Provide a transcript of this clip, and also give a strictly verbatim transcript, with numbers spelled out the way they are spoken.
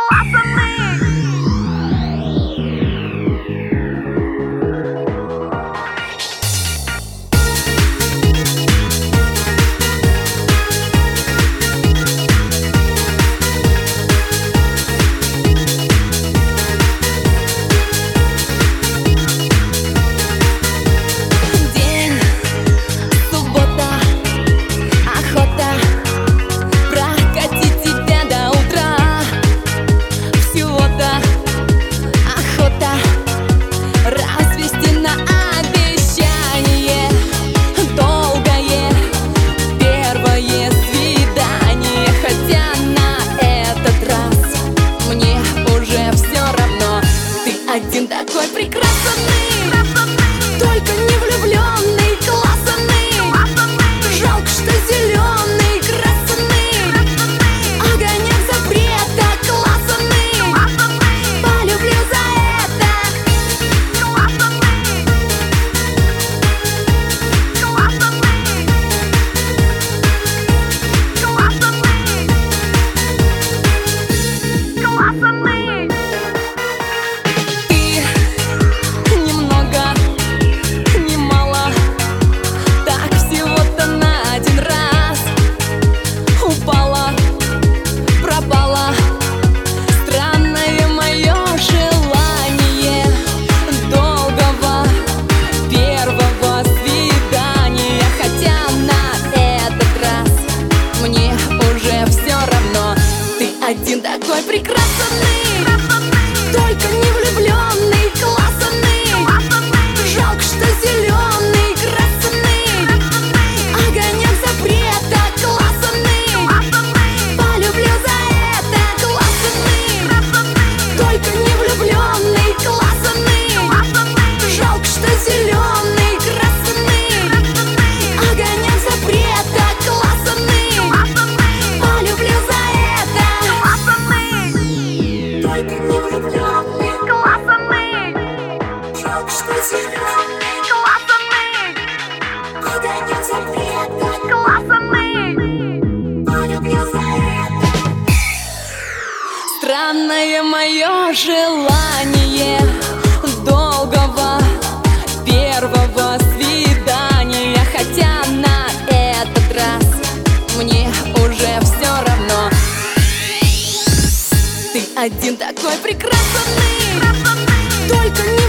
Один такой прекрасный, только не влюбленный, классный. Жалко, что зеленый, красный, огонек запрета, классный. Полюблю за это. Классный. Один такой прекрасный, только не влюбленный, классный. Жалко, что зеленый, красный, огонек запрета, классный. Полюблю за это, классный, только не влюбленный, классный. Жалко, что зеленый, красный, огонек запрета, классный. Полюблю за это. Только не влюбленный, классный. Жалко, что зеленый, классный, огонек запрета, классный. Полюблю за это. Странное мое желание долгого первого свидания, хотя на этот раз мне уже все равно. Ты один такой прекрасный, только не